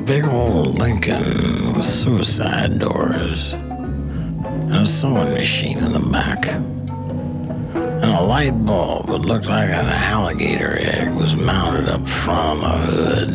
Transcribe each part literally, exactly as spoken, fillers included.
big old Lincoln with suicide doors, and a sewing machine in the back, and a light bulb that looked like an alligator egg was mounted up front on the hood.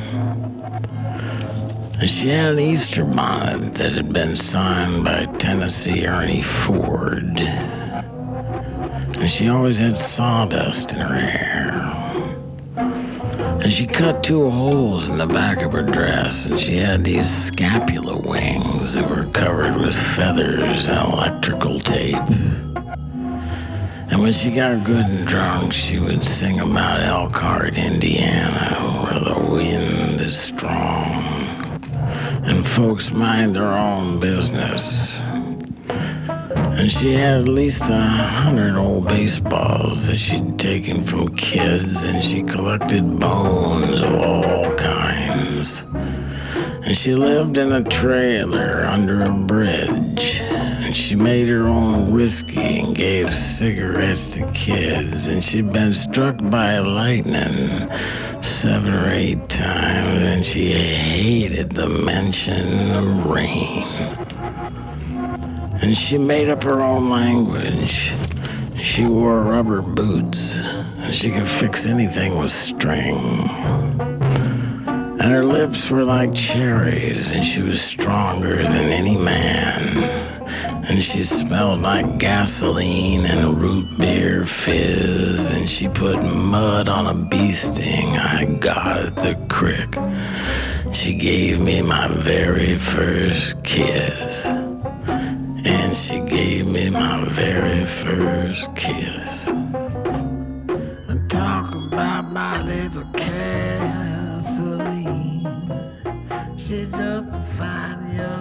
And she had an Easter bonnet that had been signed by Tennessee Ernie Ford. And she always had sawdust in her hair. And she cut two holes in the back of her dress, and she had these scapula wings that were covered with feathers and electrical tape. And when she got good and drunk, she would sing about Elkhart, Indiana, where the wind is strong and folks mind their own business. And she had at least a hundred old baseballs that she'd taken from kids, and she collected bones of all kinds. And she lived in a trailer under a bridge, and she made her own whiskey and gave cigarettes to kids, and she'd been struck by lightning seven or eight times, and she hated the mention of rain. And she made up her own language. She wore rubber boots, and she could fix anything with string. And her lips were like cherries, and she was stronger than any man. And she smelled like gasoline and root beer fizz, and she put mud on a bee sting I got at the crick. She gave me my very first kiss. And she gave me my very first kiss. And talk about my little Kathleen. She's just a fine young